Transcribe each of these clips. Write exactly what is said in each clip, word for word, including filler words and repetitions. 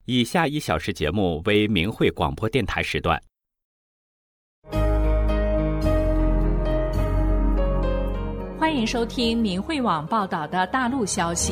以下一小时节目为明慧广播电台时段。 欢迎收听明慧网报道的大陆消息。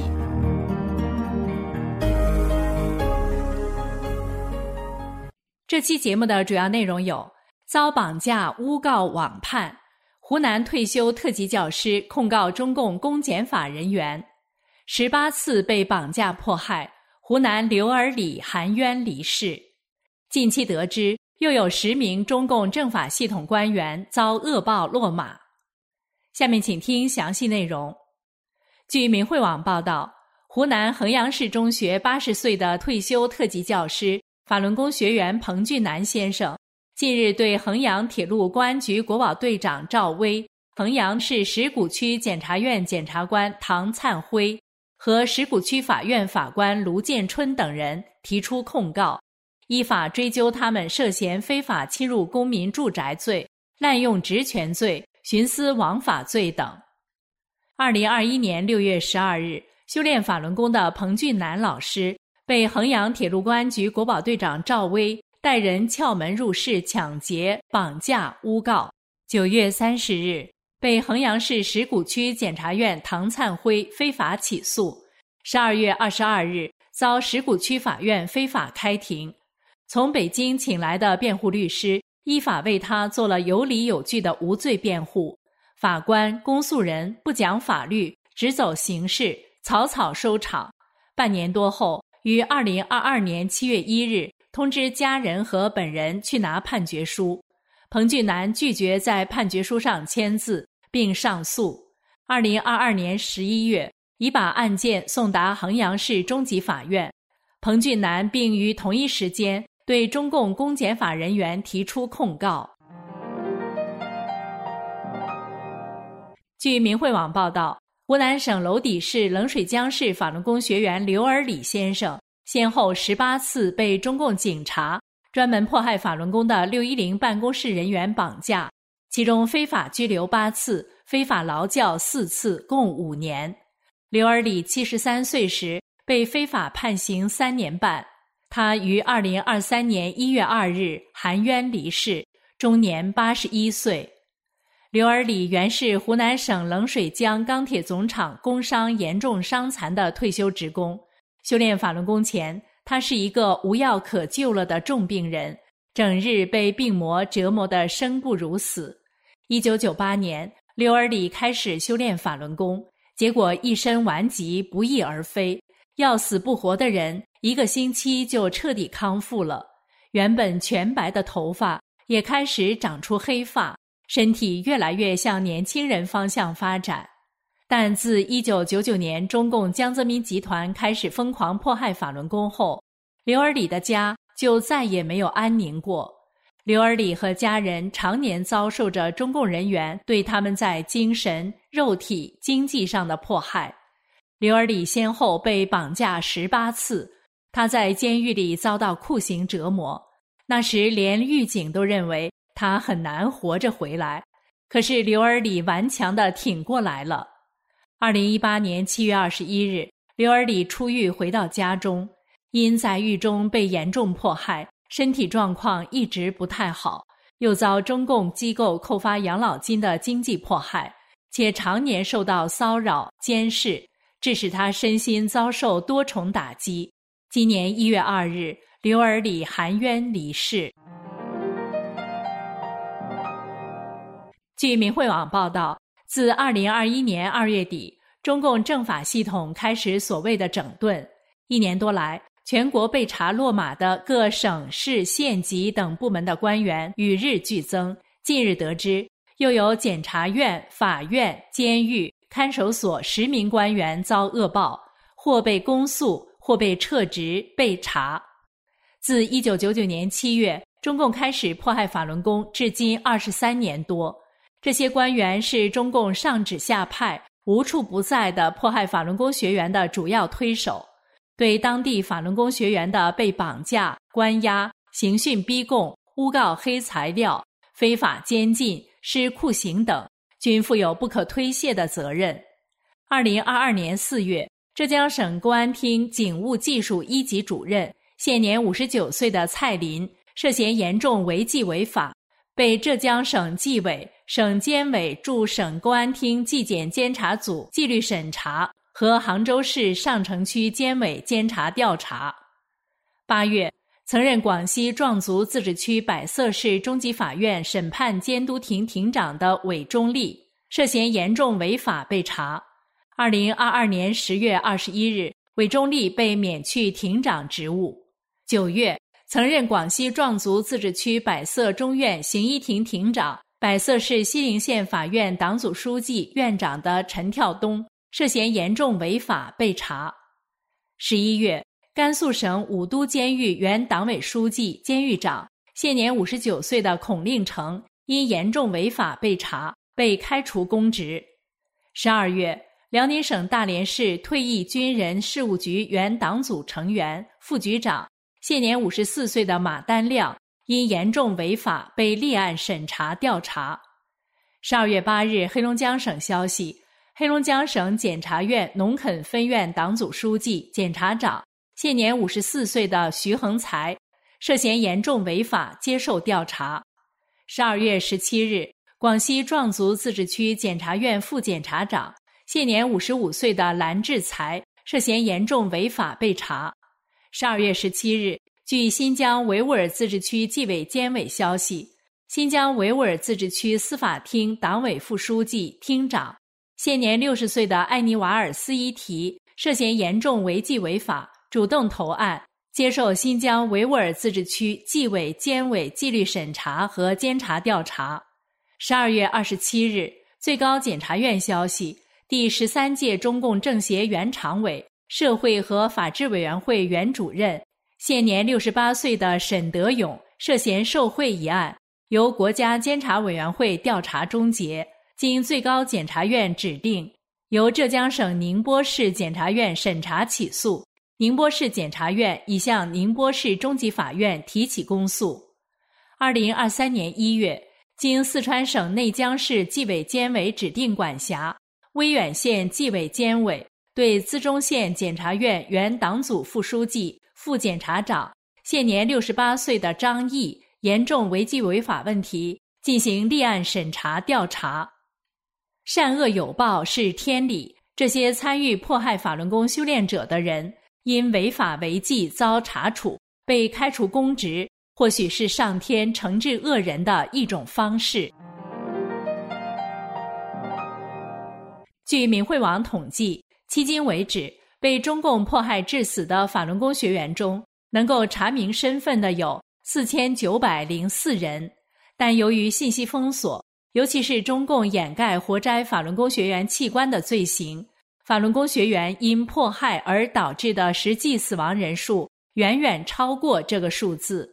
这期节目的主要内容有：遭绑架诬告网叛，湖南退休特级教师控告中共公检法人员；十八次被绑架迫害，湖南刘尔里含冤离世。近期得知，又有十名中共政法系统官员遭恶报落马。下面请听详细内容。据明慧网报道，湖南衡阳市中学八十岁的退休特级教师、法轮功学员彭俊南先生，近日对衡阳铁路公安局国保队长赵薇、衡阳市石鼓区检察院检察官唐灿辉和石鼓区法院法官卢建春等人提出控告，依法追究他们涉嫌非法侵入公民住宅罪、滥用职权罪、徇私枉法罪等。二零二一年六月十二日，修炼法轮功的彭俊南老师被衡阳铁路公安局国保队长赵薇带人撬门入室抢劫、绑架诬告。九月三十日，被衡阳市石鼓区检察院唐灿辉非法起诉。十二月二十二日，遭石鼓区法院非法开庭。从北京请来的辩护律师依法为他做了有理有据的无罪辩护，法官、公诉人不讲法律，只走形式，草草收场。半年多后，于二零二二年七月一日通知家人和本人去拿判决书。彭俊南拒绝在判决书上签字，并上诉。二零二二年十一月，已把案件送达衡阳市中级法院。彭俊南并于同一时间对中共公检法人员提出控告。据明慧网报道，湖南省娄底市冷水江市法轮功学员刘尔里先生先后十八次被中共警察专门迫害法轮功的六一零办公室人员绑架，其中非法拘留八次，非法劳教四次，共五年。刘尔里七十三岁时被非法判刑三年半，他于二零二三年一月二日含冤离世，终年八十一岁。刘尔里原是湖南省冷水江钢铁总厂工伤严重伤残的退休职工。修炼法轮功前，他是一个无药可救了的重病人，整日被病魔折磨得生不如死。一九九八年，刘尔里开始修炼法轮功，结果一身顽疾，不翼而飞。要死不活的人，一个星期就彻底康复了。原本全白的头发也开始长出黑发，身体越来越向年轻人方向发展。但自一九九九年中共江泽民集团开始疯狂迫害法轮功后，刘尔里的家就再也没有安宁过。刘尔里和家人常年遭受着中共人员对他们在精神、肉体、经济上的迫害。刘尔里先后被绑架十八次，他在监狱里遭到酷刑折磨，那时连狱警都认为他很难活着回来，可是刘尔里顽强地挺过来了。二零一八年七月二十一日，刘尔里出狱回到家中，因在狱中被严重迫害，身体状况一直不太好，又遭中共机构扣发养老金的经济迫害，且常年受到骚扰、监视，致使他身心遭受多重打击。今年一月二日，刘尔里含冤离世。据明慧网报道，自二零二一年二月底，中共政法系统开始所谓的整顿。一年多来，全国被查落马的各省市县级等部门的官员与日俱增。近日得知，又有检察院、法院、监狱、看守所十名官员遭恶报，或被公诉，或被撤职、被查。自一九九九年七月，中共开始迫害法轮功，至今二十三年多。这些官员是中共上指下派、无处不在的迫害法轮功学员的主要推手，对当地法轮功学员的被绑架、关押、刑讯逼供、诬告黑材料、非法监禁、施酷刑等，均负有不可推卸的责任。二零二二年四月，浙江省公安厅警务技术一级主任、 现年五十九岁的蔡林涉嫌严重违纪违法，被浙江省纪委、省监委驻省公安厅纪检监察组纪律审查和杭州市上城区监委监察调查。八月，曾任广西壮族自治区百色市中级法院审判监督庭庭长的韦忠立涉嫌严重违法被查。二零二二年十月二十一日，韦忠立被免去庭长职务。九月，曾任广西壮族自治区百色中院刑一庭庭长、百色市西陵县法院党组书记、院长的陈跳东涉嫌严重违法被查。十一月，甘肃省武都监狱原党委书记、监狱长，现年五十九岁的孔令成因严重违法被查，被开除公职。十二月，辽宁省大连市退役军人事务局原党组成员、副局长，现年五十四岁的马丹亮因严重违法被立案审查调查。十二月八日，黑龙江省消息，黑龙江省检察院农垦分院党组书记、检察长，现年五十四岁的徐恒才涉嫌严重违法接受调查。十二月十七日，广西壮族自治区检察院副检察长，现年五十五岁的蓝志才涉嫌严重违法被查。十二月十七日，据新疆维吾尔自治区纪委监委消息，新疆维吾尔自治区司法厅党委副书记、厅长，现年六十岁的艾尼瓦尔斯伊提涉嫌严重违纪违法，主动投案，接受新疆维吾尔自治区纪委监委纪律审查和监察调查。十二月二十七日，最高检察院消息，第十三届中共政协原常委、社会和法制委员会原主任，现年六十八岁的沈德勇涉嫌受贿一案，由国家监察委员会调查终结，经最高检察院指定，由浙江省宁波市检察院审查起诉，宁波市检察院已向宁波市中级法院提起公诉。二零二三年一月，经四川省内江市纪委监委指定管辖，威远县纪委监委对资中县检察院原党组副书记、副检察长，现年六十八岁的张毅严重违纪违法问题进行立案审查调查。善恶有报是天理，这些参与迫害法轮功修炼者的人，因违法违纪遭查处，被开除公职，或许是上天惩治恶人的一种方式。据明慧网统计，迄今为止，被中共迫害致死的法轮功学员中，能够查明身份的有四千九百零四人，但由于信息封锁，尤其是中共掩盖活摘法轮功学员器官的罪行，法轮功学员因迫害而导致的实际死亡人数远远超过这个数字。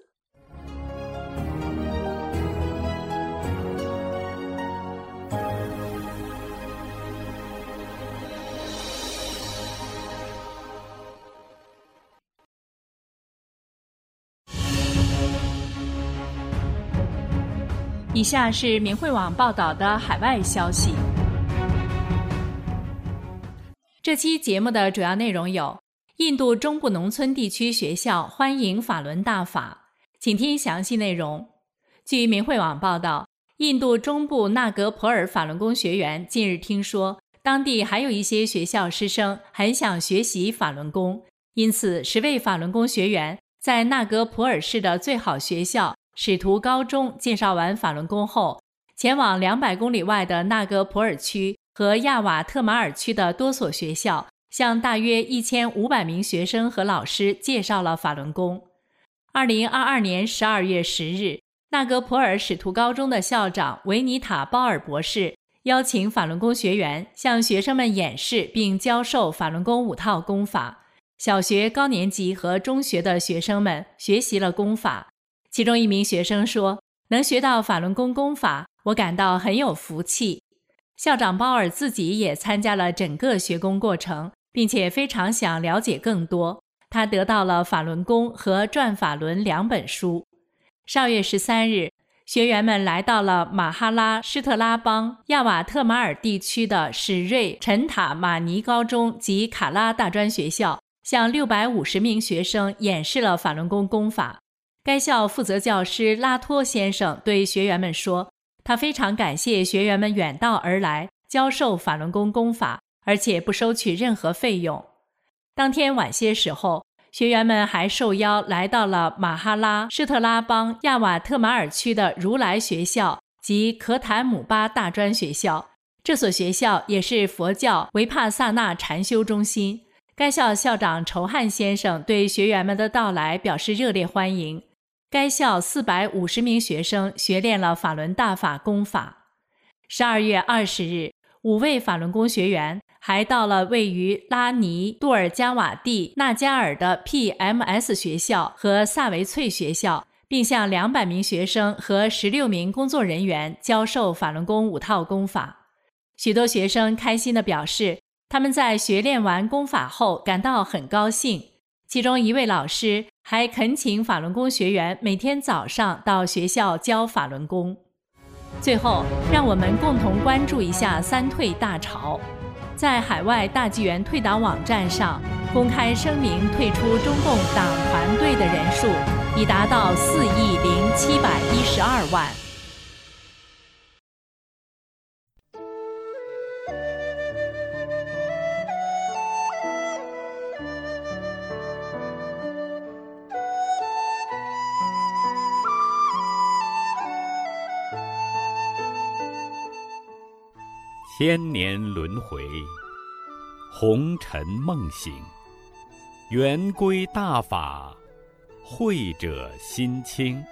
以下是明慧网报道的海外消息。这期节目的主要内容有：印度中部农村地区学校欢迎法轮大法，请听详细内容。据明慧网报道，印度中部纳格普尔法轮功学员近日听说，当地还有一些学校师生很想学习法轮功，因此十位法轮功学员在纳格普尔市的最好学校使徒高中介绍完法轮功后，前往两百公里外的纳格普尔区和亚瓦特马尔区的多所学校，向大约一千五百名学生和老师介绍了法轮功。二零二二年十二月十日，纳格普尔使徒高中的校长维尼塔·鲍尔博士邀请法轮功学员向学生们演示并教授法轮功五套功法。小学高年级和中学的学生们学习了功法。其中一名学生说，能学到法轮功功法，我感到很有福气。校长鲍尔自己也参加了整个学功过程，并且非常想了解更多。他得到了《法轮功》和《转法轮》两本书。十二月十三日，学员们来到了马哈拉施特拉邦亚瓦特马尔地区的史瑞陈塔马尼高中及卡拉大专学校， 向六百五十名学生演示了法轮功功法。该校负责教师拉托先生对学员们说，他非常感谢学员们远道而来教授法轮功功法，而且不收取任何费用。当天晚些时候，学员们还受邀来到了马哈拉施特拉邦亚瓦特马尔区的如来学校及可坦姆巴大专学校。这所学校也是佛教维帕萨纳禅修中心。该校校长仇汉先生对学员们的到来表示热烈欢迎。该校四百五十名学生学练了法轮大法功法。十二月二十日，五位法轮功学员还到了位于拉尼杜尔加瓦蒂纳加尔的 P M S 学校和萨维翠学校，并向两百名学生和十六名工作人员教授法轮功五套功法。许多学生开心地表示，他们在学练完功法后感到很高兴。其中一位老师还恳请法轮功学员每天早上到学校教法轮功。最后，让我们共同关注一下三退大潮。在海外大纪元退党网站上公开声明退出中共党团队的人数已达到四亿零七百一十二万。 千年轮回，红尘梦醒，圆规大法，慧者心清。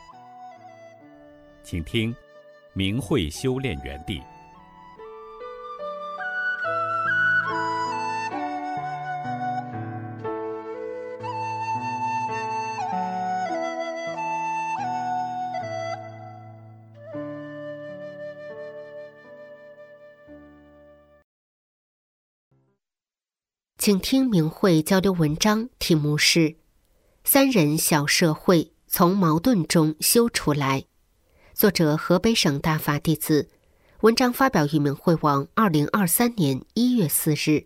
请听明慧修炼园地。 请听明慧交流文章，题目是三人小社会从矛盾中修出来，作者河北省大法弟子，文章发表于明慧网二零二三年一月四日。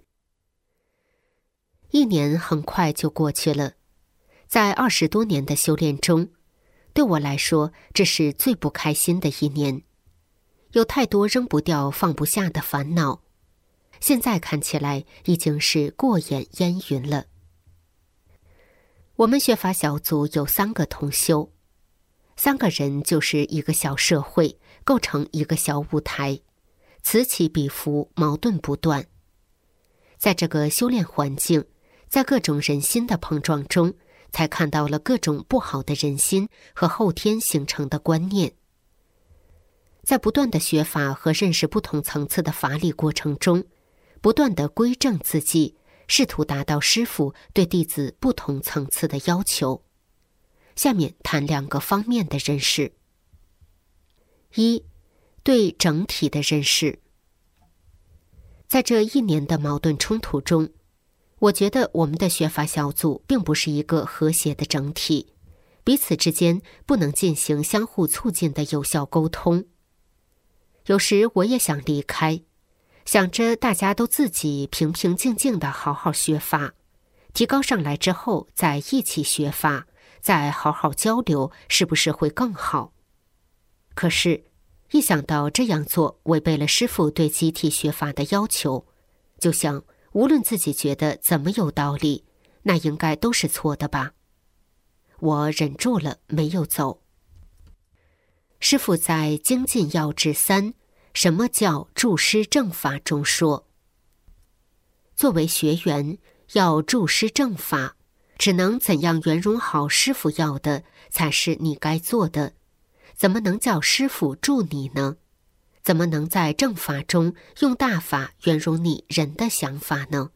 一年很快就过去了，在二十多年的修炼中，对我来说这是最不开心的一年，有太多扔不掉放不下的烦恼，现在看起来已经是过眼烟云了。我们学法小组有三个同修，三个人就是一个小社会，构成一个小舞台，此起彼伏，矛盾不断。在这个修炼环境，在各种人心的碰撞中，才看到了各种不好的人心和后天形成的观念。在不断的学法和认识不同层次的法理过程中，不断地规正自己，试图达到师父对弟子不同层次的要求。下面谈两个方面的认识。一，对整体的认识。在这一年的矛盾冲突中，我觉得我们的学法小组并不是一个和谐的整体，彼此之间不能进行相互促进的有效沟通。有时我也想离开，想着大家都自己平平静静的好好学法，提高上来之后再一起学法，再好好交流，是不是会更好？可是一想到这样做违背了师父对集体学法的要求，就想无论自己觉得怎么有道理，那应该都是错的吧。我忍住了，没有走。师父在《精进要旨三：什么叫助师正法》中说，作为学员要助师正法，只能怎样圆融好师父要的，才是你该做的。怎么能叫师父助你呢？怎么能在正法中用大法圆融你人的想法呢？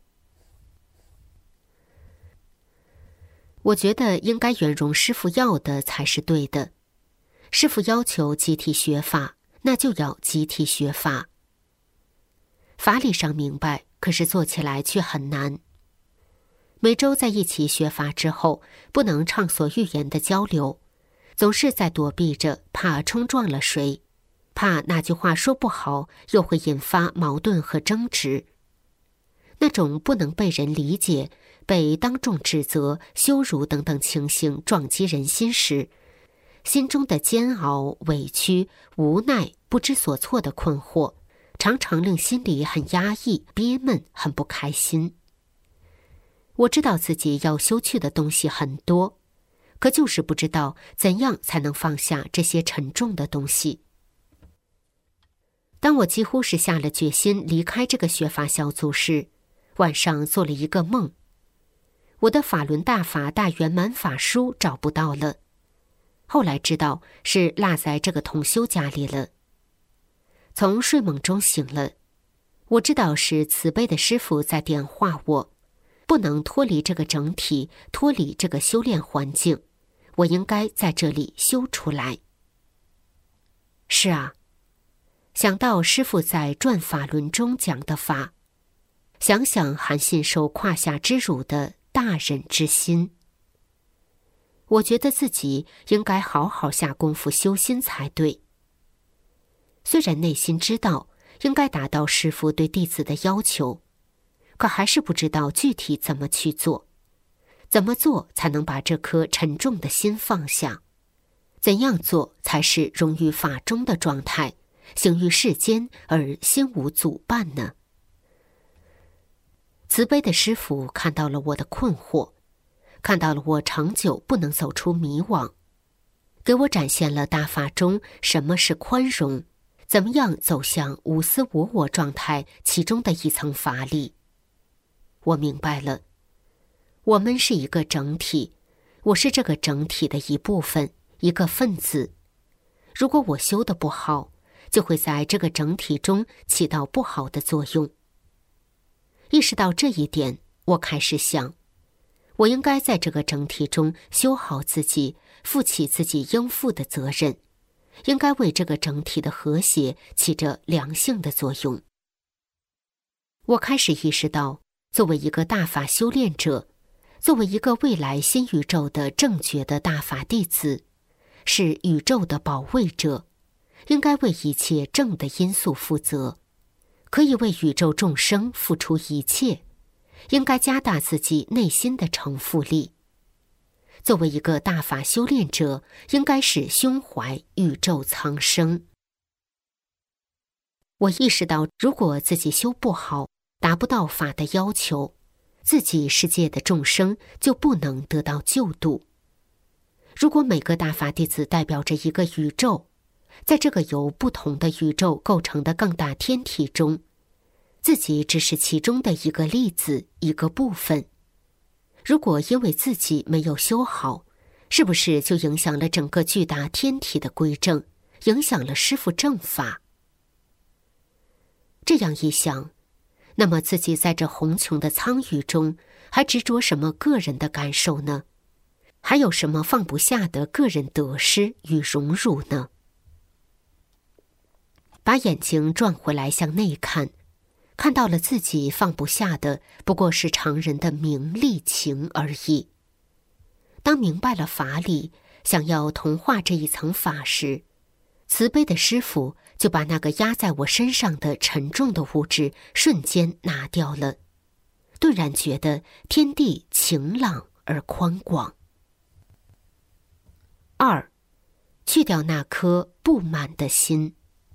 我觉得应该圆融师父要的才是对的。师父要求集体学法，那就要集体学法。法理上明白，可是做起来却很难。每周在一起学法之后，不能畅所欲言的交流，总是在躲避着，怕冲撞了谁，怕那句话说不好，又会引发矛盾和争执。那种不能被人理解， 被当众指责、羞辱等等情形撞击人心时，心中的煎熬、委屈、无奈、不知所措的困惑，常常令心里很压抑、憋闷、很不开心。我知道自己要修去的东西很多，可就是不知道怎样才能放下这些沉重的东西。当我几乎是下了决心离开这个学法小组时，晚上做了一个梦。我的法轮大法大圆满法书找不到了，后来知道是落在这个同修家里了。从睡梦中醒了，我知道是慈悲的师父在点化我，不能脱离这个整体，脱离这个修炼环境，我应该在这里修出来。是啊，想到师父在转法轮中讲的法，想想韩信受胯下之辱的大忍之心，我觉得自己应该好好下功夫修心才对。虽然内心知道应该达到师父对弟子的要求，可还是不知道具体怎么去做，怎么做才能把这颗沉重的心放下，怎样做才是融于法中的状态，行于世间而心无阻绊呢？慈悲的师父看到了我的困惑，看到了我长久不能走出迷惘，给我展现了大法中什么是宽容，怎么样走向无私无我状态其中的一层法理。我明白了，我们是一个整体，我是这个整体的一部分，一个分子。如果我修得不好，就会在这个整体中起到不好的作用。意识到这一点，我开始想，我应该在这个整体中修好自己，负起自己应负的责任，应该为这个整体的和谐起着良性的作用。我开始意识到，作为一个大法修炼者，作为一个未来新宇宙的正觉的大法弟子，是宇宙的保卫者，应该为一切正的因素负责，可以为宇宙众生付出一切，应该加大自己内心的承负力。作为一个大法修炼者，应该是胸怀宇宙苍生。我意识到，如果自己修不好，达不到法的要求，自己世界的众生就不能得到救度。如果每个大法弟子代表着一个宇宙，在这个由不同的宇宙构成的更大天体中，自己只是其中的一个粒子，一个部分。如果因为自己没有修好，是不是就影响了整个巨大天体的规正，影响了师父正法？这样一想，那么自己在这宏穹的苍宇中，还执着什么个人的感受呢？还有什么放不下的个人得失与荣辱呢？把眼睛转回来向内看，看到了自己放不下的不过是常人的名利情而已。当明白了法理，想要同化这一层法时，慈悲的师父就把那个压在我身上的沉重的物质瞬间拿掉了，顿然觉得天地晴朗而宽广。二，去掉那颗不满的心。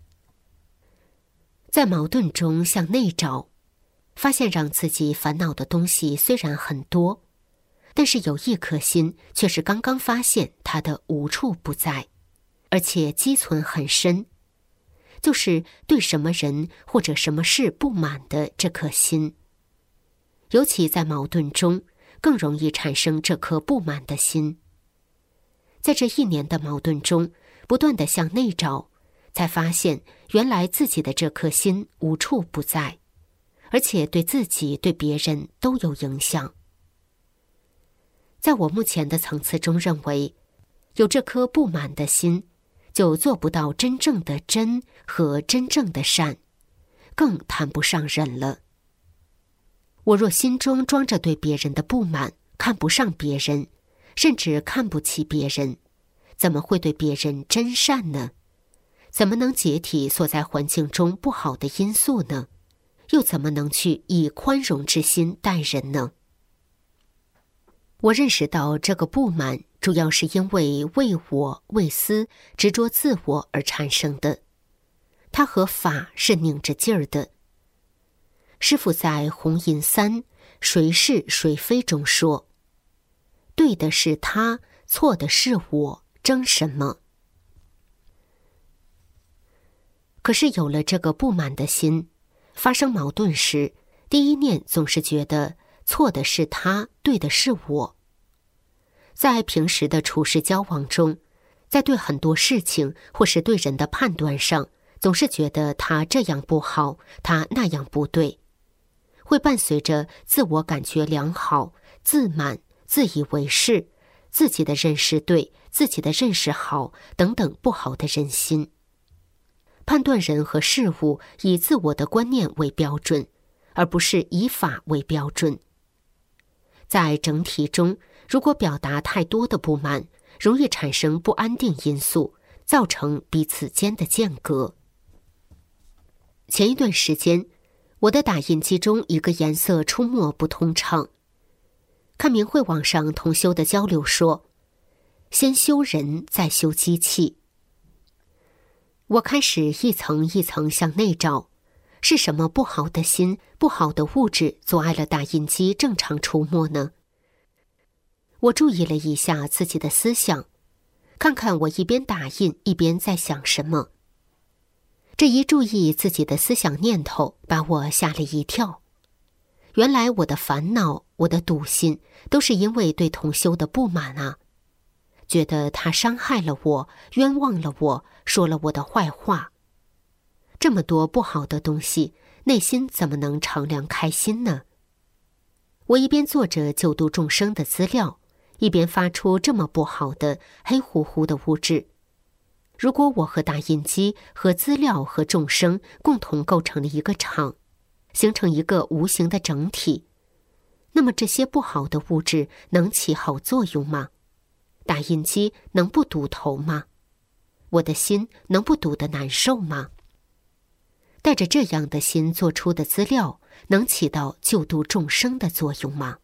在矛盾中向内找，发现让自己烦恼的东西虽然很多，但是有一颗心却是刚刚发现它的无处不在，而且积存很深，就是对什么人或者什么事不满的这颗心。尤其在矛盾中，更容易产生这颗不满的心。在这一年的矛盾中，不断地向内找，才发现原来自己的这颗心无处不在，而且对自己对别人都有影响。在我目前的层次中认为，有这颗不满的心，就做不到真正的真和真正的善，更谈不上忍了。我若心中装着对别人的不满，看不上别人，甚至看不起别人，怎么会对别人真善呢？怎么能解体所在环境中不好的因素呢？又怎么能去以宽容之心待人呢？ 我认识到这个不满主要是因为为我、为私、执着自我而产生的，它和法是拧着劲儿的。师父在《红印三谁是谁非》中说，对的是他，错的是我，争什么？可是有了这个不满的心，发生矛盾时，第一念总是觉得错的是他，对的是我。在平时的处事交往中，在对很多事情或是对人的判断上，总是觉得他这样不好，他那样不对，会伴随着自我感觉良好、自满、自以为是、自己的认识对、自己的认识好等等不好的人心。判断人和事物以自我的观念为标准，而不是以法为标准。在整体中，如果表达太多的不满，容易产生不安定因素，造成彼此间的间隔。前一段时间，我的打印机中一个颜色出没不通畅。看明慧网上同修的交流说，先修人，再修机器。我开始一层一层向内找，是什么不好的心、不好的物质阻碍了打印机正常出没呢？我注意了一下自己的思想，看看我一边打印一边在想什么。这一注意自己的思想念头，把我吓了一跳。原来我的烦恼、我的笃心，都是因为对同修的不满啊，觉得他伤害了我，冤枉了我，说了我的坏话。这么多不好的东西，内心怎么能敞亮开心呢？我一边做着救度众生的资料，一边发出这么不好的黑乎乎的物质。如果我和打印机和资料和众生共同构成了一个场，形成一个无形的整体，那么这些不好的物质能起好作用吗？打印机能不堵头吗？我的心能不堵得难受吗？带着这样的心做出的资料，能起到救度众生的作用吗？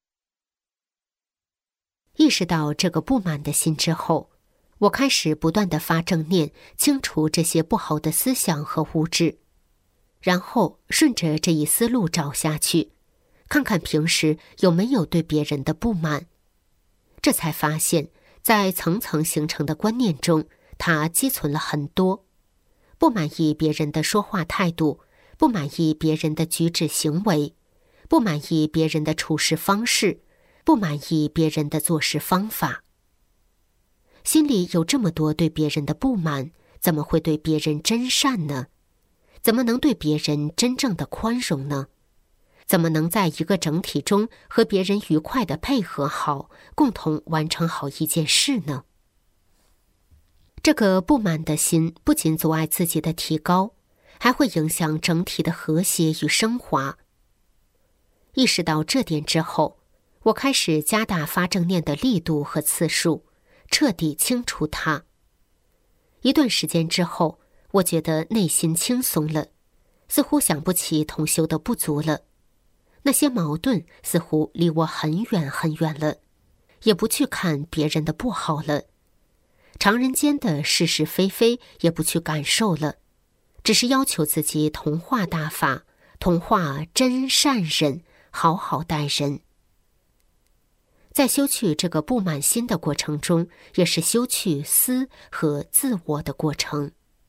意识到这个不满的心之后，我开始不断地发正念，清除这些不好的思想和物质，然后顺着这一思路找下去，看看平时有没有对别人的不满。这才发现，在层层形成的观念中，它积存了很多。不满意别人的说话态度，不满意别人的举止行为，不满意别人的处事方式，不满意别人的做事方法。心里有这么多对别人的不满，怎么会对别人真善呢？怎么能对别人真正的宽容呢？怎么能在一个整体中和别人愉快地配合好，共同完成好一件事呢？这个不满的心不仅阻碍自己的提高，还会影响整体的和谐与升华。意识到这点之后，我开始加大发正念的力度和次数，彻底清除它。一段时间之后，我觉得内心轻松了，似乎想不起同修的不足了。那些矛盾似乎离我很远很远了，也不去看别人的不好了。常人间的是是非非也不去感受了，只是要求自己同化大法，同化真善人，好好待人。在修去这个不满心的过程中，也是修去私和自我的过程。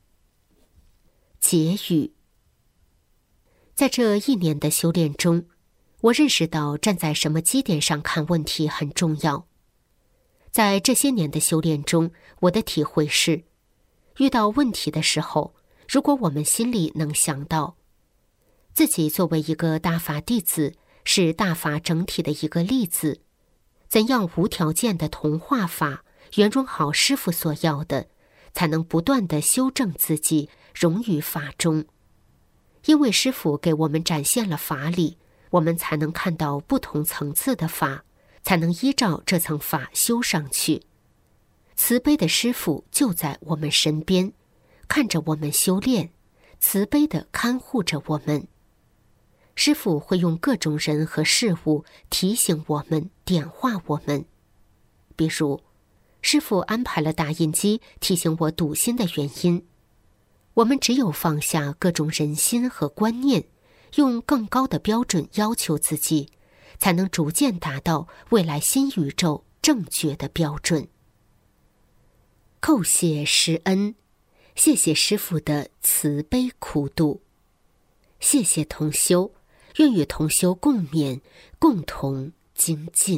结语。在这一年的修炼中，我认识到站在什么基点上看问题很重要。在这些年的修炼中，我的体会是，遇到问题的时候，如果我们心里能想到，自己作为一个大法弟子，是大法整体的一个例子，怎样无条件的同化法，圆融好师父所要的，才能不断的修正自己，融于法中。因为师父给我们展现了法理，我们才能看到不同层次的法，才能依照这层法修上去。慈悲的师父就在我们身边，看着我们修炼，慈悲地看护着我们。 师父会用各种人和事物提醒我们、点化我们。比如，师父安排了打印机，提醒我读心的原因。我们只有放下各种人心和观念，用更高的标准要求自己，才能逐渐达到未来新宇宙正确的标准。叩谢师恩，谢谢师父的慈悲苦度，谢谢同修，愿与同修共勉，共同精进。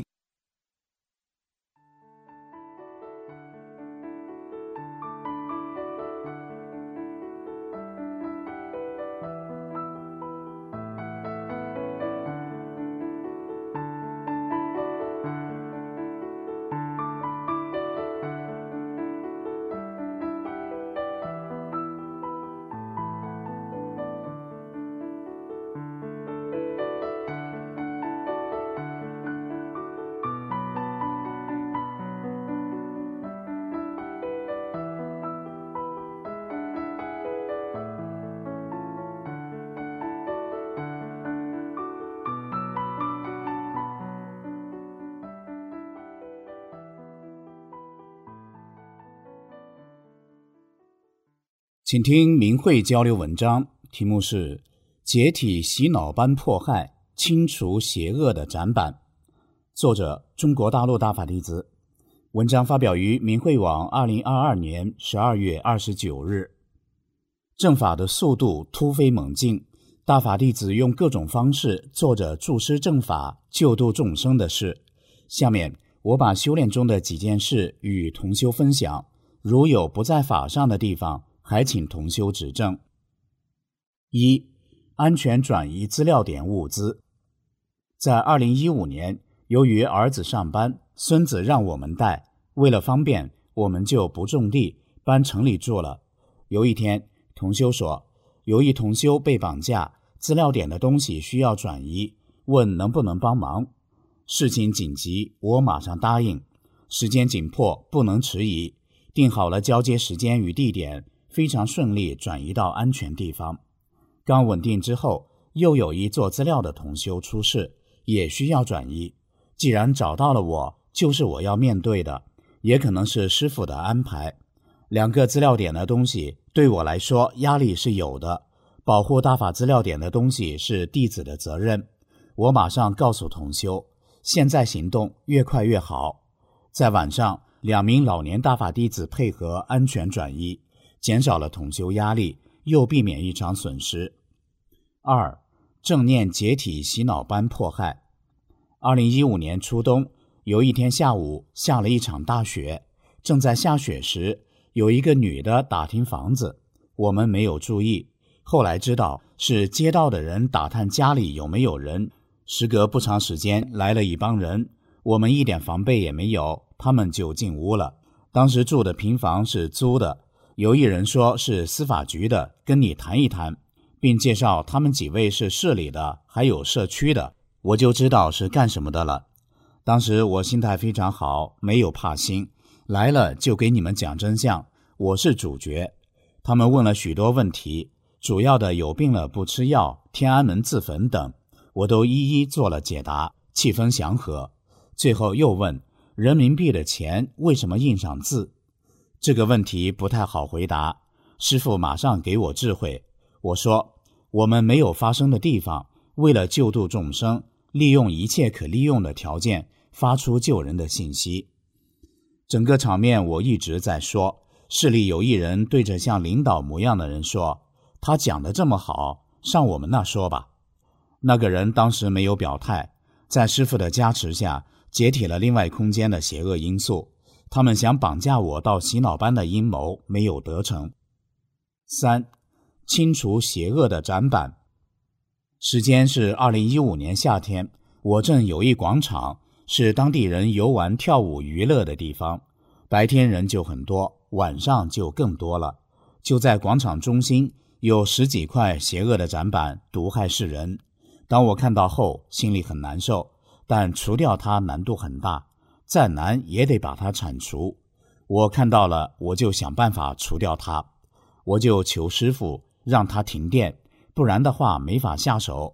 请听明慧交流文章，题目是解体洗脑班迫害，清除邪恶的展板，作者中国大陆大法弟子。文章发表于明慧网二零二二年十二月二十九日。正法的速度突飞猛进，大法弟子用各种方式做着助施正法、救度众生的事。下面我把修炼中的几件事与同修分享，如有不在法上的地方，还请同修指正。一、安全转移资料点物资。在二零一五年，由于儿子上班，孙子让我们带，为了方便，我们就不种地，搬城里住了。有一天，同修说，有一同修被绑架，资料点的东西需要转移，问能不能帮忙。事情紧急，我马上答应。时间紧迫，不能迟疑，定好了交接时间与地点，非常顺利转移到安全地方。刚稳定之后，又有一做资料的同修出事，也需要转移。既然找到了我，就是我要面对的，也可能是师父的安排。两个资料点的东西对我来说压力是有的，保护大法资料点的东西是弟子的责任。我马上告诉同修，现在行动，越快越好。在晚上，两名老年大法弟子配合安全转移，减少了同修压力，又避免一场损失。二、正念解体洗脑班迫害。二零一五年初冬，有一天下午下了一场大雪，正在下雪时，有一个女的打听房子，我们没有注意，后来知道是街道的人打探家里有没有人。时隔不长时间，来了一帮人，我们一点防备也没有，他们就进屋了。当时住的平房是租的，有一人说是司法局的，跟你谈一谈，并介绍他们几位是市里的，还有社区的，我就知道是干什么的了。当时我心态非常好，没有怕心，来了就给你们讲真相，我是主角。他们问了许多问题，主要的有病了不吃药、天安门自焚等，我都一一做了解答，气氛祥和。最后又问人民币的钱为什么印上字，这个问题不太好回答，师父马上给我智慧。我说，我们没有发生的地方，为了救度众生，利用一切可利用的条件，发出救人的信息。整个场面我一直在说，市里有一人对着像领导模样的人说，他讲得这么好，上我们那说吧。那个人当时没有表态，在师父的加持下，解体了另外空间的邪恶因素，他们想绑架我到洗脑班的阴谋没有得逞。三、清除邪恶的展板。时间是二零一五年夏天，我镇有一广场，是当地人游玩跳舞娱乐的地方，白天人就很多，晚上就更多了。就在广场中心有十几块邪恶的展板，毒害世人。当我看到后，心里很难受，但除掉它难度很大，再难也得把它铲除。我看到了，我就想办法除掉它。我就求师父让它停电，不然的话没法下手。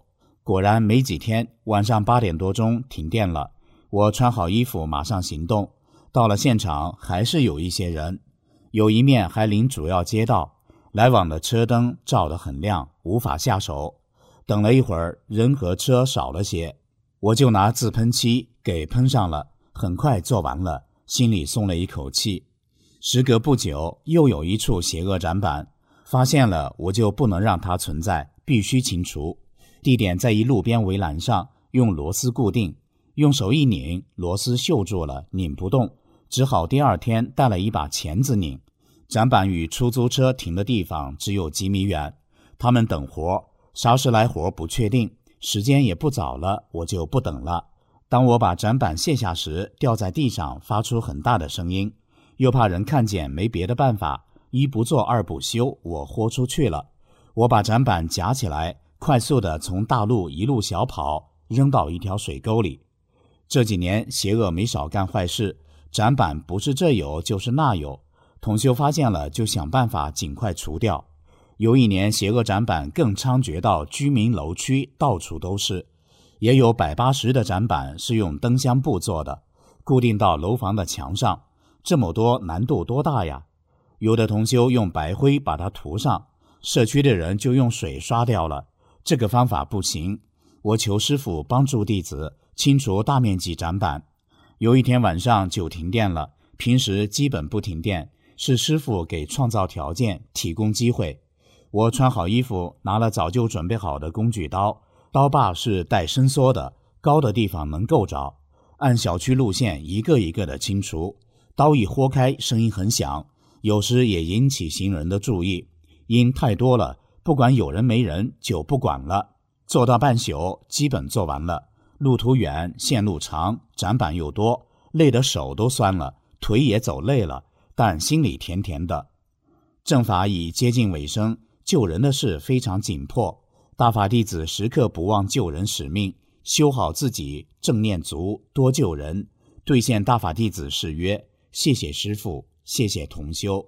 果然没几天，晚上八点多钟停电了。我穿好衣服马上行动，到了现场还是有一些人，有一面还临主要街道，来往的车灯照得很亮，无法下手。等了一会儿，人和车少了些，我就拿自喷漆给喷上了，很快做完了，心里松了一口气。时隔不久，又有一处邪恶展板，发现了我就不能让它存在，必须清除。地点在一路边围栏上，用螺丝固定，用手一拧，螺丝锈住了，拧不动，只好第二天带了一把钳子拧。展板与出租车停的地方只有几米远，他们等活，啥时来活不确定，时间也不早了，我就不等了。当我把展板卸下时，掉在地上发出很大的声音，又怕人看见，没别的办法，一不做二不休，我豁出去了。我把展板夹起来，快速地从大路一路小跑，扔到一条水沟里。这几年邪恶没少干坏事，展板不是这有就是那有，同修发现了就想办法尽快除掉。有一年邪恶展板更猖獗到居民楼区到处都是，也有百八十的展板是用灯箱布做的，固定到楼房的墙上，这么多难度多大呀？有的同修用白灰把它涂上，社区的人就用水刷掉了，这个方法不行。我求师父帮助弟子清除大面积展板。有一天晚上就停电了，平时基本不停电，是师父给创造条件，提供机会。我穿好衣服，拿了早就准备好的工具刀，刀把是带伸缩的，高的地方能够着，按小区路线一个一个的清除。刀一豁开，声音很响，有时也引起行人的注意，因太多了，不管有人没人就不管了。做到半宿，基本做完了。路途远，线路长，展板又多，累得手都酸了，腿也走累了，但心里甜甜的。正法已接近尾声，救人的事非常紧迫，大法弟子时刻不忘救人使命，修好自己，正念足，多救人，兑现大法弟子誓约。谢谢师父，谢谢同修。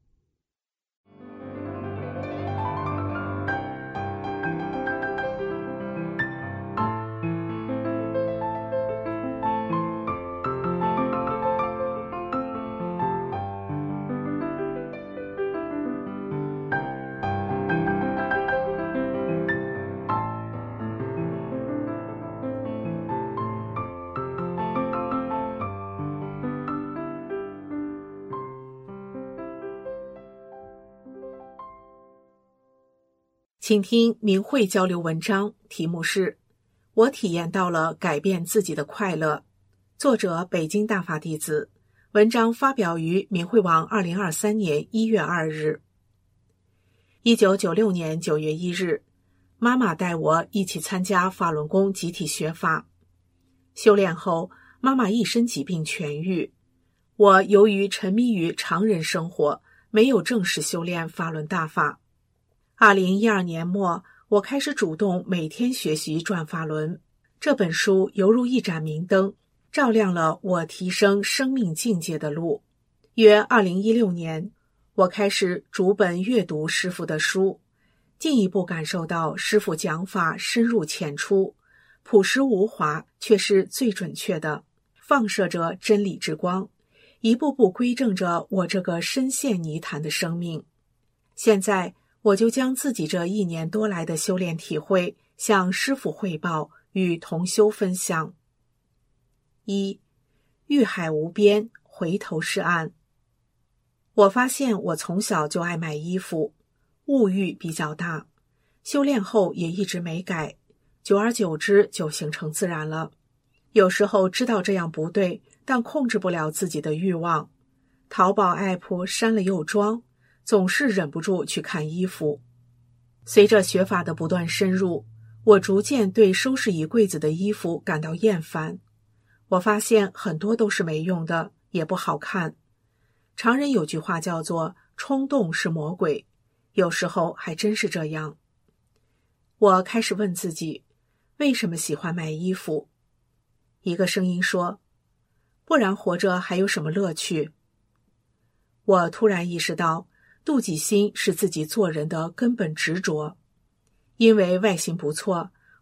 请听明慧交流文章，题目是我体验到了改变自己的快乐，作者北京大法弟子，文章发表于明慧网二零二三年一月二日。一九九六年九月一日，妈妈带我一起参加法轮功集体学法。修炼后，妈妈一身疾病痊愈。我由于沉迷于常人生活，没有正式修炼法轮大法。二零一二年末，我开始主动每天学习《转法轮》这本书，犹如一盏明灯，照亮了我提升生命境界的路。约二零一六年，我开始逐本阅读师父的书，进一步感受到师父讲法深入浅出，朴实无华，却是最准确的，放射着真理之光，一步步归正着我这个深陷泥潭的生命。现在我就将自己这一年多来的修炼体会向师父汇报，与同修分享。一，欲海无边，回头是岸。我发现我从小就爱买衣服，物欲比较大，修炼后也一直没改，久而久之就形成自然了。有时候知道这样不对，但控制不了自己的欲望，淘宝 app 删了又装，总是忍不住去看衣服。随着学法的不断深入，我逐渐对收拾一柜子的衣服感到厌烦。我发现很多都是没用的，也不好看。常人有句话叫做冲动是魔鬼，有时候还真是这样。我开始问自己，为什么喜欢买衣服？一个声音说，不然活着还有什么乐趣？我突然意识到，妒忌心是自己做人的根本执着。因为外形不错，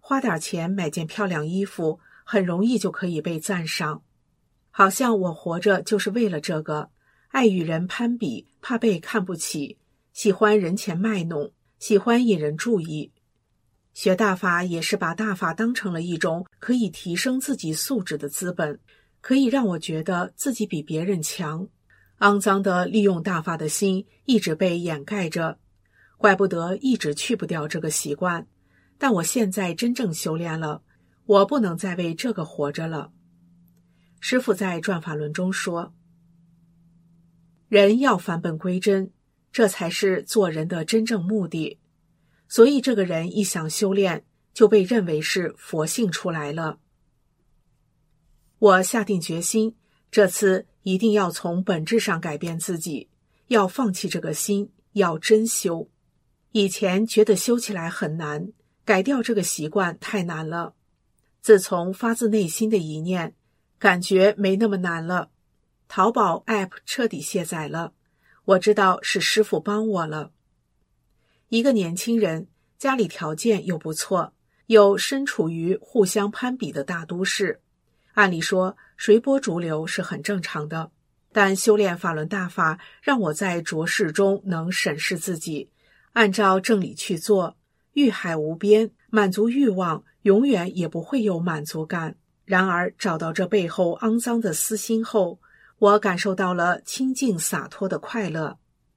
花点钱买件漂亮衣服，很容易就可以被赞赏。好像我活着就是为了这个，爱与人攀比，怕被看不起，喜欢人前卖弄，喜欢引人注意。学大法也是把大法当成了一种可以提升自己素质的资本，可以让我觉得自己比别人强。肮脏的利用大法的心一直被掩盖着，怪不得一直去不掉这个习惯。但我现在真正修炼了，我不能再为这个活着了。师父在转法轮中说，人要返本归真，这才是做人的真正目的。所以这个人一想修炼，就被认为是佛性出来了。我下定决心，这次一定要从本质上改变自己，要放弃这个心，要真修。以前觉得修起来很难，改掉这个习惯太难了。自从发自内心的一念，感觉没那么难了。淘宝 App 彻底卸载了，我知道是师父帮我了。一个年轻人，家里条件又不错，又身处于互相攀比的大都市，按理说随波逐流是很正常的。但修炼法轮大法让我在浊世中能审视自己，按照正理去做，欲海无边，满足欲望永远也不会有满足感。然而找到这背后肮脏的私心后，我感受到了清净洒脱的快乐。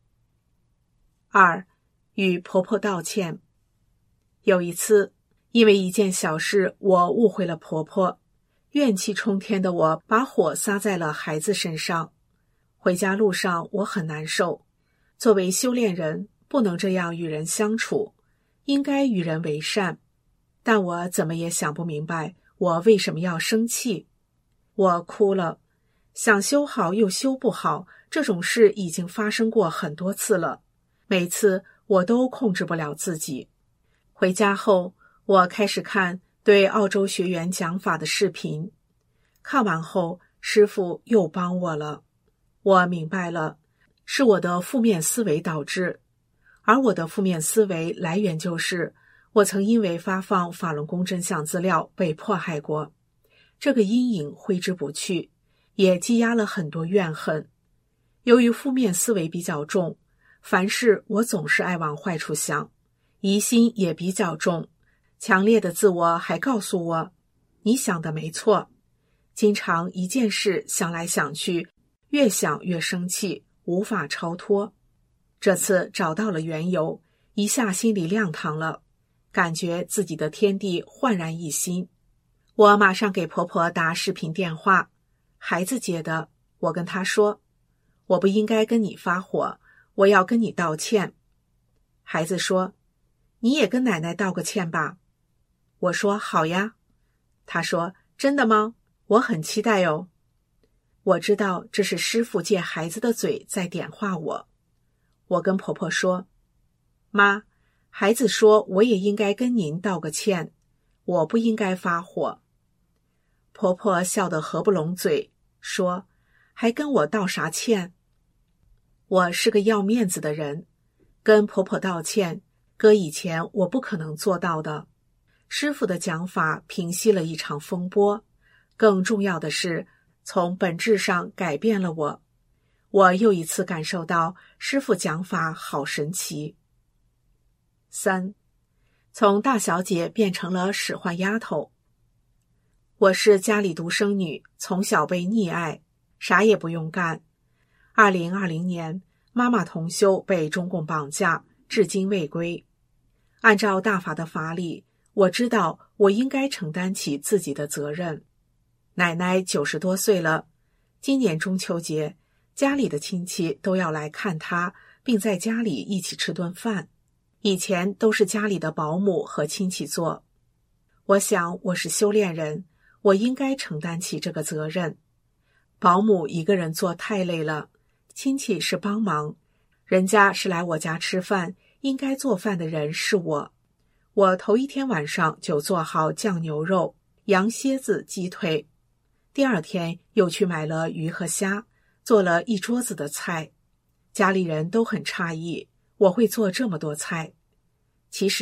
二，与婆婆道歉。有一次，因为一件小事，我误会了婆婆，怨气冲天的我把火撒在了孩子身上。回家路上我很难受，作为修炼人，不能这样与人相处，应该与人为善。但我怎么也想不明白，我为什么要生气？我哭了，想修好又修不好，这种事已经发生过很多次了，每次我都控制不了自己。回家后，我开始看对澳洲学员讲法的视频，看完后，师父又帮我了。我明白了，是我的负面思维导致，而我的负面思维来源就是我曾因为发放法轮功真相资料被迫害过，这个阴影挥之不去，也积压了很多怨恨。由于负面思维比较重，凡事我总是爱往坏处想，疑心也比较重，强烈的自我还告诉我，你想的没错。经常一件事想来想去，越想越生气，无法超脱。这次找到了缘由，一下心里亮堂了，感觉自己的天地焕然一新。我马上给婆婆打视频电话，孩子接的，我跟她说，我不应该跟你发火，我要跟你道歉。孩子说，你也跟奶奶道个歉吧。我说好呀。他说，真的吗？我很期待哦。我知道这是师父借孩子的嘴在点化我。我跟婆婆说，妈，孩子说我也应该跟您道个歉，我不应该发火。婆婆笑得合不拢嘴，说，还跟我道啥歉？我是个要面子的人，跟婆婆道歉，搁以前我不可能做到的。师父的讲法平息了一场风波，更重要的是，从本质上改变了我。我又一次感受到师父讲法好神奇。三，从大小姐变成了使唤丫头。我是家里独生女，从小被溺爱，啥也不用干。二零二零年，妈妈同修被中共绑架，至今未归。按照大法的法理，我知道我应该承担起自己的责任。奶奶九十多岁了，今年中秋节，家里的亲戚都要来看她，并在家里一起吃顿饭。以前都是家里的保姆和亲戚做。我想我是修炼人，我应该承担起这个责任。保姆一个人做太累了，亲戚是帮忙，人家是来我家吃饭，应该做饭的人是我。我头一天晚上就做好酱牛肉、羊蝎子、鸡腿，第二天又去买了鱼和虾，做了一桌子的菜。家里人都很诧异，我会做这么多菜。其实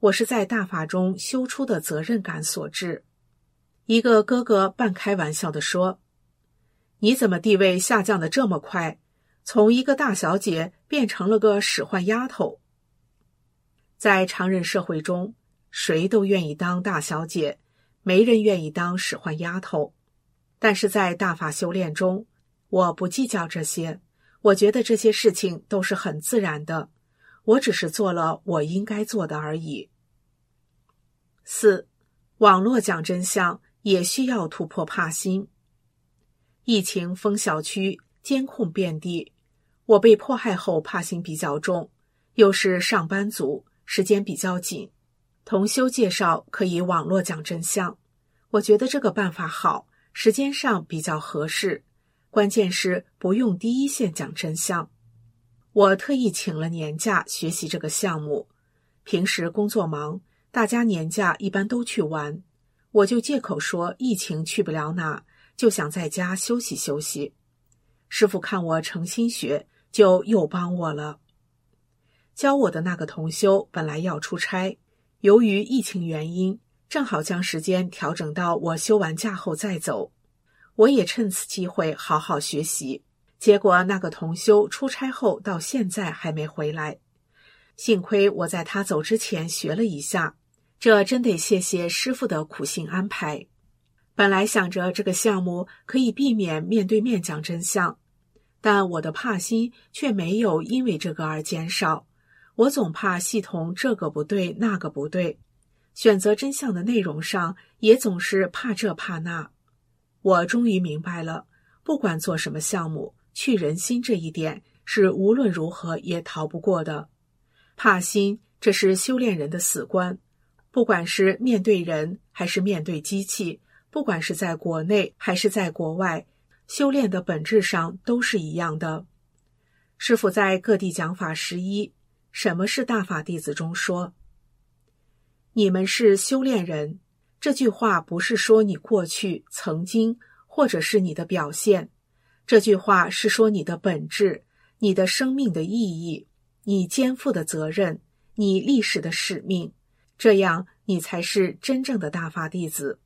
我是在大法中修出的责任感所致。一个哥哥半开玩笑地说：“你怎么地位下降得这么快？从一个大小姐变成了个使唤丫头。”在常人社会中，谁都愿意当大小姐，没人愿意当使唤丫头。但是在大法修炼中，我不计较这些，我觉得这些事情都是很自然的，我只是做了我应该做的而已。四，网络讲真相也需要突破怕心。疫情封小区，监控遍地，我被迫害后怕心比较重，又是上班族，时间比较紧。同修介绍可以网络讲真相，我觉得这个办法好，时间上比较合适，关键是不用第一线讲真相。我特意请了年假学习这个项目，平时工作忙，大家年假一般都去玩，我就借口说疫情去不了哪，就想在家休息休息。师父看我诚心学，就又帮我了。教我的那个同修本来要出差，由于疫情原因，正好将时间调整到我休完假后再走。我也趁此机会好好学习，结果那个同修出差后到现在还没回来。幸亏我在他走之前学了一下，这真得谢谢师父的苦心安排。本来想着这个项目可以避免面对面讲真相，但我的怕心却没有因为这个而减少。我总怕系统这个不对那个不对，选择真相的内容上也总是怕这怕那。我终于明白了，不管做什么项目，去人心这一点是无论如何也逃不过的。怕心，这是修炼人的死关，不管是面对人还是面对机器，不管是在国内还是在国外，修炼的本质上都是一样的。师父在各地讲法十一，什么是大法弟子中说，你们是修炼人，这句话不是说你过去曾经或者是你的表现，这句话是说你的本质，你的生命的意义，你肩负的责任，你历史的使命，这样你才是真正的大法弟子。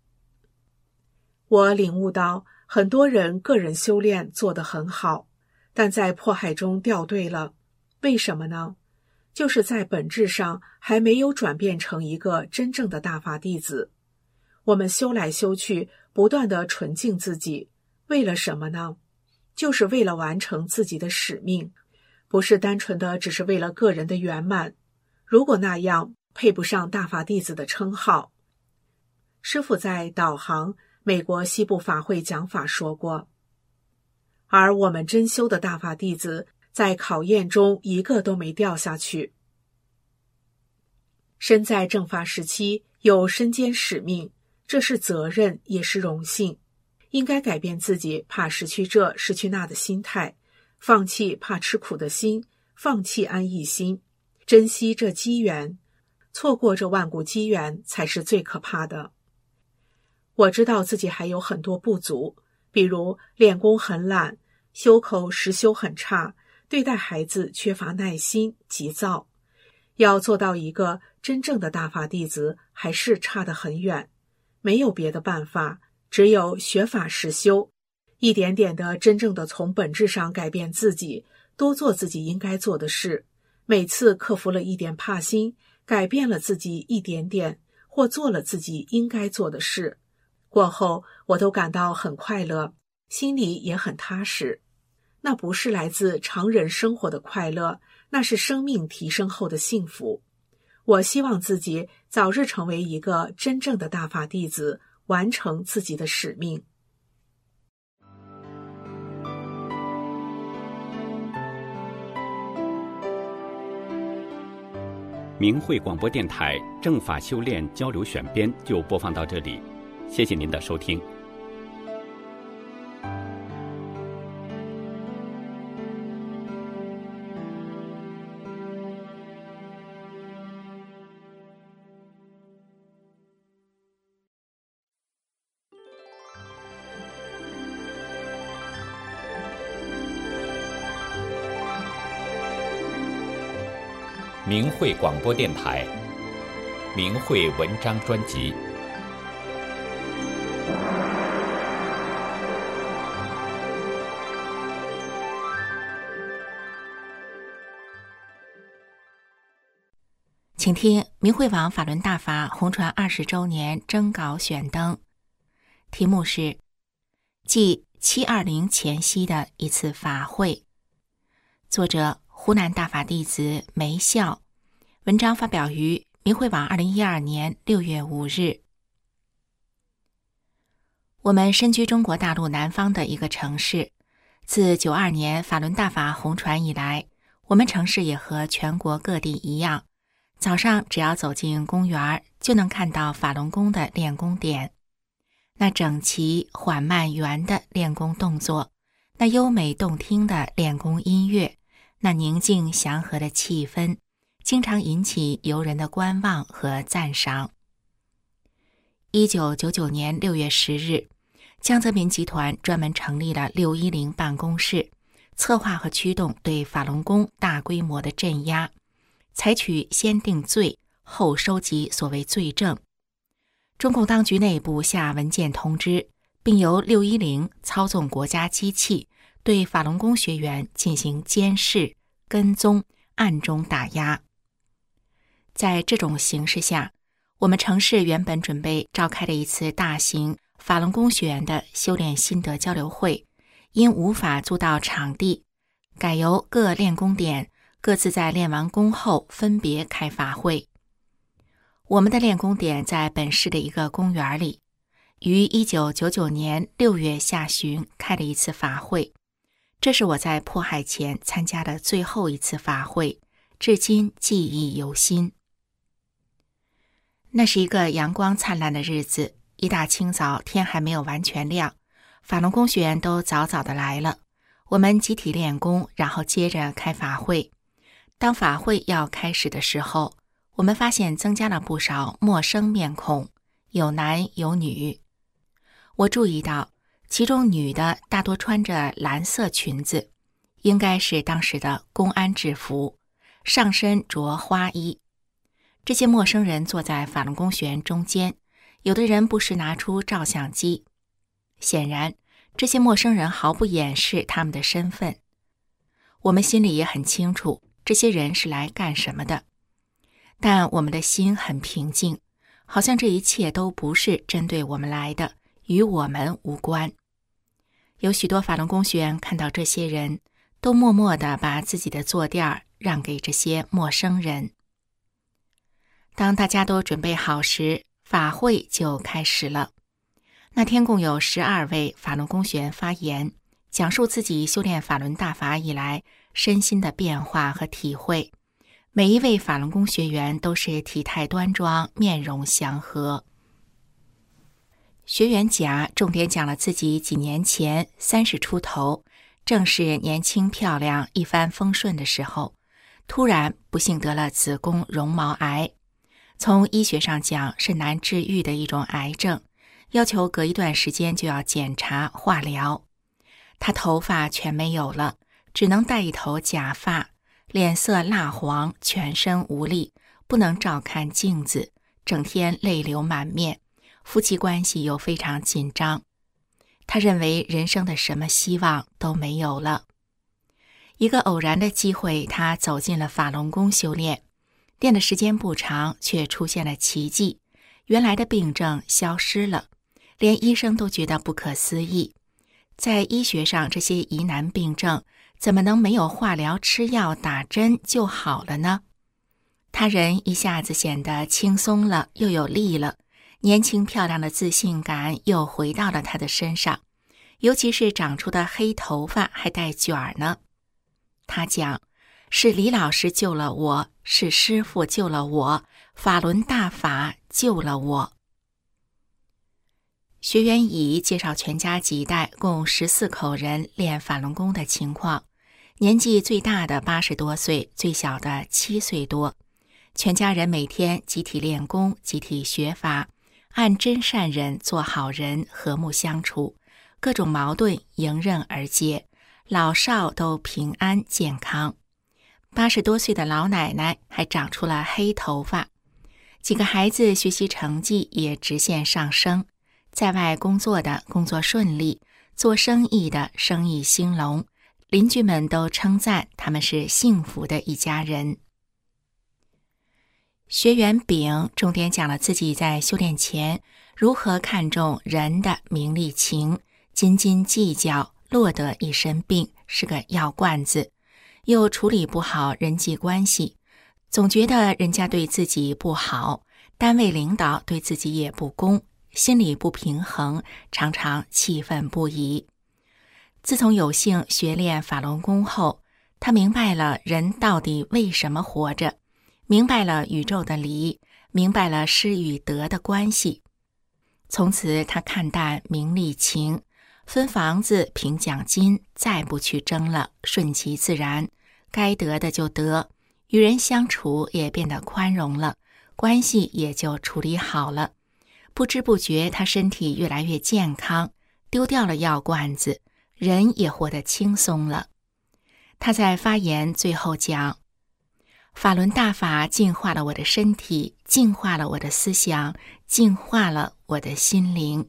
我领悟到，很多人个人修炼做得很好，但在迫害中掉队了。为什么呢？就是在本质上还没有转变成一个真正的大法弟子。我们修来修去，不断地纯净自己，为了什么呢？就是为了完成自己的使命，不是单纯的只是为了个人的圆满。如果那样，配不上大法弟子的称号。师父在导航美国西部法会讲法说过，而我们真修的大法弟子在考验中一个都没掉下去。身在正法时期，有身兼使命，这是责任也是荣幸，应该改变自己怕失去这失去那的心态，放弃怕吃苦的心，放弃安逸心，珍惜这机缘，错过这万古机缘才是最可怕的。我知道自己还有很多不足，比如练功很懒，修口实修很差，对待孩子缺乏耐心，急躁。要做到一个真正的大法弟子，还是差得很远。没有别的办法，只有学法实修，一点点的真正的从本质上改变自己，多做自己应该做的事。每次克服了一点怕心，改变了自己一点点，或做了自己应该做的事，过后我都感到很快乐，心里也很踏实。那不是来自常人生活的快乐，那是生命提升后的幸福。我希望自己早日成为一个真正的大法弟子，完成自己的使命。 明慧广播电台正法修炼交流选编就播放到这里，谢谢您的收听。明慧广播电台明慧文章专辑。 请听明慧网法轮大法红传二十周年征稿选登，题目是继七二零前夕的一次法会，作者湖南大法弟子梅孝，文章发表于明慧网二零一二年六月五日。我们身居中国大陆南方的一个城市，自九二年法轮大法红传以来，我们城市也和全国各地一样，早上只要走进公园，就能看到法轮功的练功点。那整齐缓慢圆的练功动作，那优美动听的练功音乐，那宁静祥和的气氛，经常引起游人的观望和赞赏。一九九九年六月十日，江泽民集团专门成立了六一零办公室，策划和驱动对法轮功大规模的镇压，采取先定罪后收集所谓罪证。中共当局内部下文件通知，并由六一零操纵国家机器对法轮功学员进行监视、跟踪、暗中打压。在这种形势下，我们城市原本准备召开的一次大型法轮功学员的修炼心得交流会，因无法租到场地，改由各练功点各自在练完功后分别开法会。我们的练功点在本市的一个公园里，于一九九九年六月下旬开了一次法会，这是我在迫害前参加的最后一次法会，至今记忆犹新。那是一个阳光灿烂的日子，一大清早，天还没有完全亮，法轮功学员都早早的来了，我们集体练功，然后接着开法会。当法会要开始的时候，我们发现增加了不少陌生面孔，有男有女。我注意到其中女的大多穿着蓝色裙子，应该是当时的公安制服，上身着花衣。这些陌生人坐在法轮功学员中间，有的人不时拿出照相机。显然，这些陌生人毫不掩饰他们的身份。我们心里也很清楚，这些人是来干什么的。但我们的心很平静，好像这一切都不是针对我们来的，与我们无关。有许多法轮功学员看到这些人，都默默地把自己的坐垫让给这些陌生人。当大家都准备好时，法会就开始了。那天共有十二位法轮功学员发言，讲述自己修炼法轮大法以来身心的变化和体会。每一位法轮功学员都是体态端庄，面容祥和。学员甲重点讲了自己几年前三十出头，正是年轻漂亮一帆风顺的时候，突然不幸得了子宫绒毛癌。从医学上讲是难治愈的一种癌症，要求隔一段时间就要检查化疗。他头发全没有了，只能戴一头假发，脸色蜡黄，全身无力，不能照看镜子，整天泪流满面，夫妻关系又非常紧张。他认为人生的什么希望都没有了。一个偶然的机会，他走进了法轮功修炼，练的时间不长，却出现了奇迹，原来的病症消失了，连医生都觉得不可思议。在医学上，这些疑难病症怎么能没有化疗、吃药、打针就好了呢？他人一下子显得轻松了，又有力了，年轻漂亮的自信感又回到了他的身上，尤其是长出的黑头发还带卷儿呢。他讲，是李老师救了我，是师父救了我，法轮大法救了我。学员乙介绍全家几代共十四口人练法轮功的情况，年纪最大的八十多岁，最小的七岁多，全家人每天集体练功，集体学法，按真善忍做好人，和睦相处，各种矛盾迎刃而解，老少都平安健康。八十多岁的老奶奶还长出了黑头发。 几个孩子学习成绩也直线上升，在外工作的工作顺利，做生意的生意兴隆，邻居们都称赞他们是幸福的一家人。学员丙重点讲了自己在修炼前如何看重人的名利情，斤斤计较，落得一身病，是个药罐子，又处理不好人际关系，总觉得人家对自己不好，单位领导对自己也不公，心里不平衡，常常气愤不已。自从有幸学练法轮功后，他明白了人到底为什么活着，明白了宇宙的理，明白了失与得的关系。从此他看淡名利情，分房子评奖金，再不去争了，顺其自然，该得的就得，与人相处也变得宽容了，关系也就处理好了。不知不觉他身体越来越健康，丢掉了药罐子，人也活得轻松了。他在发言最后讲，法轮大法净化了我的身体，净化了我的思想，净化了我的心灵。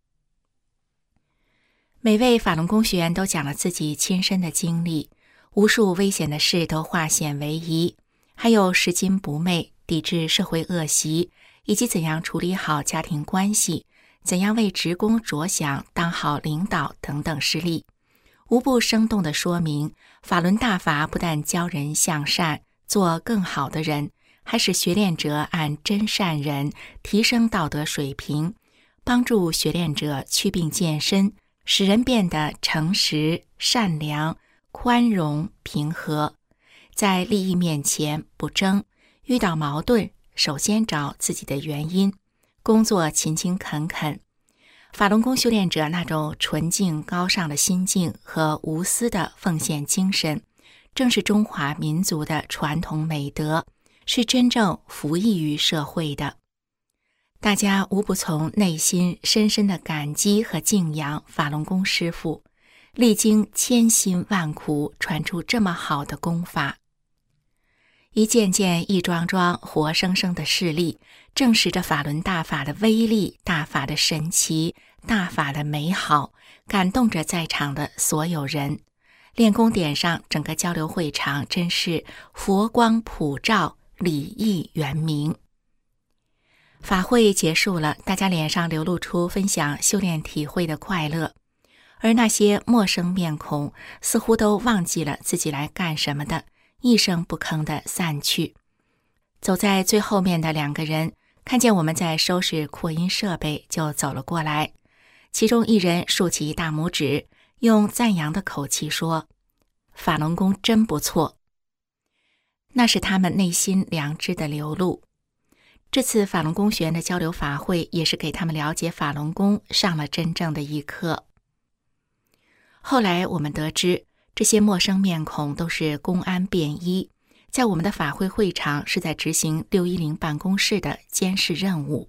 每位法轮功学员都讲了自己亲身的经历，无数危险的事都化险为夷，还有拾金不昧，抵制社会恶习，以及怎样处理好家庭关系，怎样为职工着想，当好领导等等事例，无不生动地说明法轮大法不但教人向善，做更好的人，还使学练者按真善人，提升道德水平，帮助学练者祛病健身，使人变得诚实、善良、宽容、平和，在利益面前不争，遇到矛盾首先找自己的原因，工作勤勤恳恳。法轮功修炼者那种纯净高尚的心境和无私的奉献精神，正是中华民族的传统美德，是真正服役于社会的。大家无不从内心深深的感激和敬仰法轮功师父，历经千辛万苦传出这么好的功法。一件件一桩桩活生生的事例，证实着法轮大法的威力，大法的神奇，大法的美好，感动着在场的所有人。练功点上整个交流会场真是佛光普照，礼义圆明。法会结束了，大家脸上流露出分享修炼体会的快乐，而那些陌生面孔似乎都忘记了自己来干什么的，一声不吭地散去。走在最后面的两个人看见我们在收拾扩音设备，就走了过来。其中一人竖起大拇指，用赞扬的口气说：“法轮功真不错。”那是他们内心良知的流露。这次法轮功学员的交流法会，也是给他们了解法轮功上了真正的一课。后来我们得知，这些陌生面孔都是公安便衣，在我们的法会会场是在执行六一零办公室的监视任务。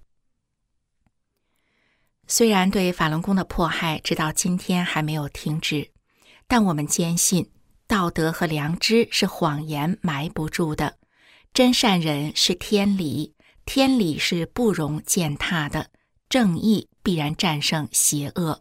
虽然对法轮功的迫害直到今天还没有停止，但我们坚信道德和良知是谎言埋不住的，真善人是天理，天理是不容践踏的，正义必然战胜邪恶。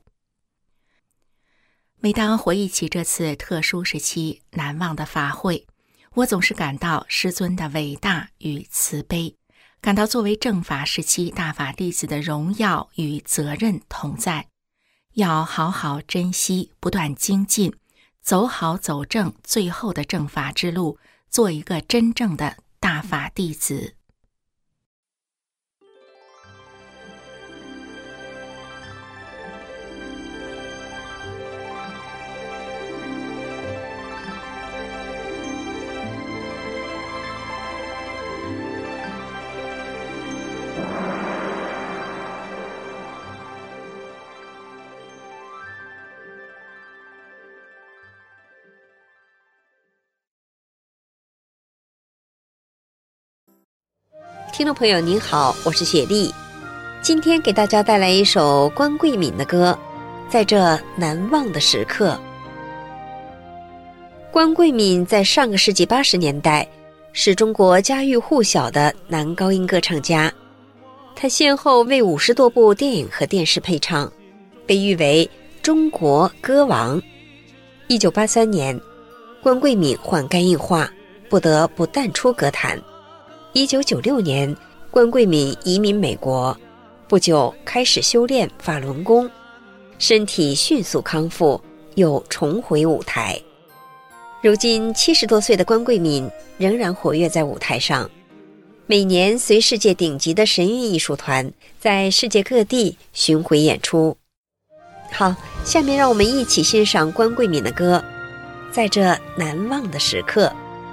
每当回忆起这次特殊时期难忘的法会，我总是感到师尊的伟大与慈悲，感到作为正法时期大法弟子的荣耀与责任同在，要好好珍惜，不断精进，走好走正最后的正法之路，做一个真正的大法弟子。 听众朋友您好，我是雪莉，今天给大家带来一首关桂敏的歌《在这难忘的时刻》。关桂敏在上个世纪八十年代是中国家喻户晓的男高音歌唱家，他先后为五十多部电影和电视配唱，被誉为中国歌王。一九八三年，关桂敏患肝硬化，不得不淡出歌坛。一九九六年，关桂敏移民美国，不久开始修炼法轮功，身体迅速康复，又重回舞台。如今七十多岁的关桂敏仍然活跃在舞台上，每年随世界顶级的神韵艺术团在世界各地巡回演出。好，下面让我们一起欣赏关桂敏的歌，在这难忘的时刻。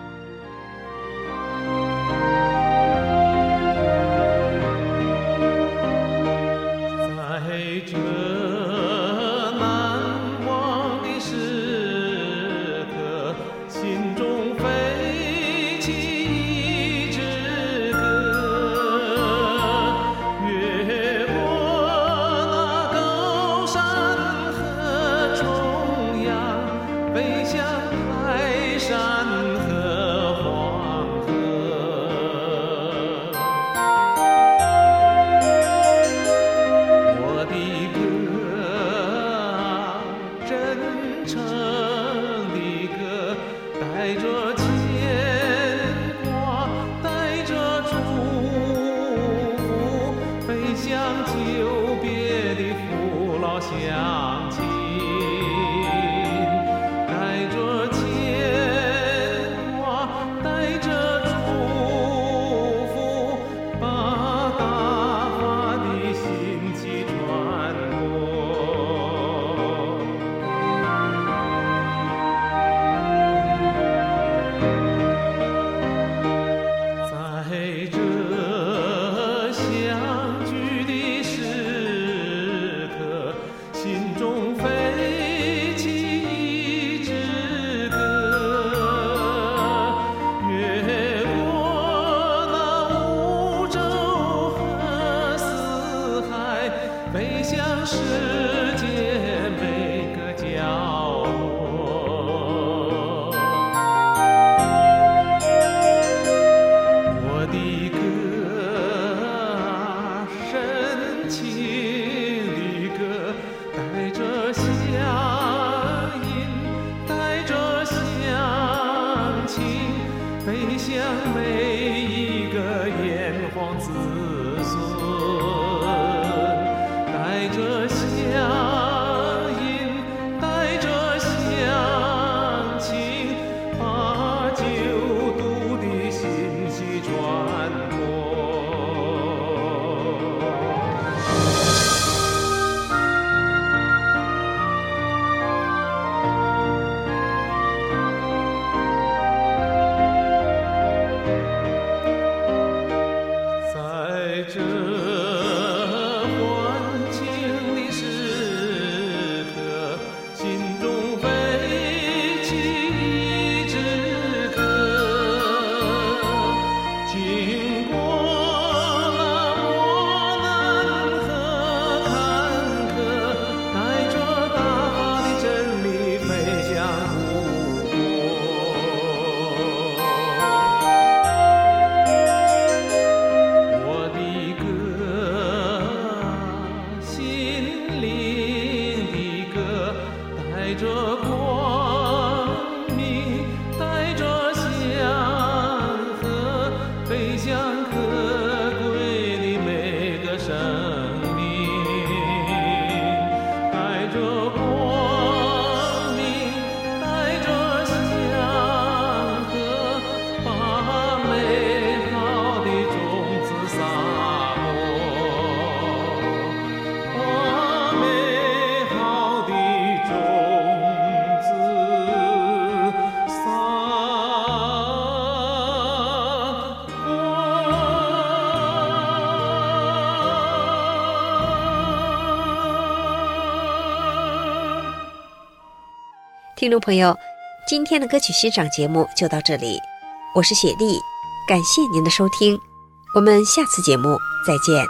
听众朋友，今天的歌曲欣赏节目就到这里，我是雪莉，感谢您的收听，我们下次节目再见。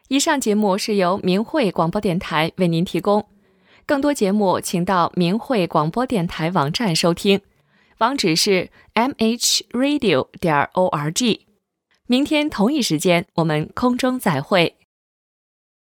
以上节目是由明慧广播电台为您提供，更多节目请到明慧广播电台网站收听，网址是 m h radio 点 org。明天同一时间我们空中再会。